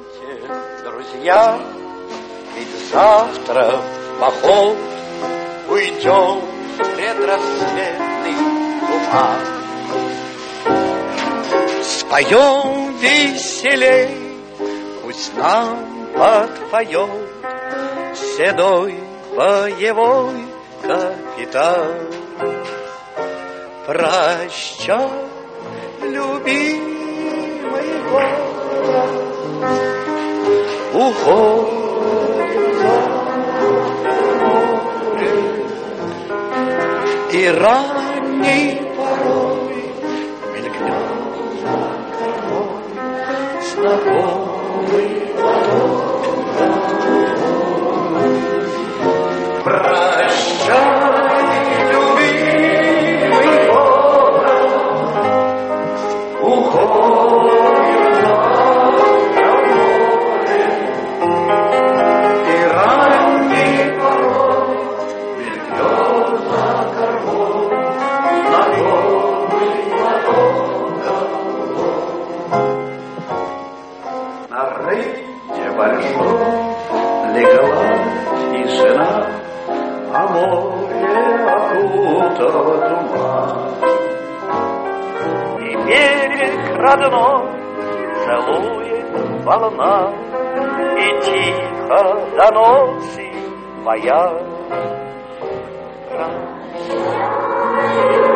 Прощайте, друзья, ведь завтра в поход уйдем в предрассветный туман. Споем веселей, пусть нам подпоет седой боевой капитан. Прощай, любимый город, уходит за море, и ранней порой мелькнет за кормой знакомый мотор. Прощай, любимый город, уходит за море, и ранний порой мелькнет за кормой знакомый мотор. На рейде большом легла тишина, а море окутало туман. И берег родной целует волна, и тихо доносит баян. Прощай,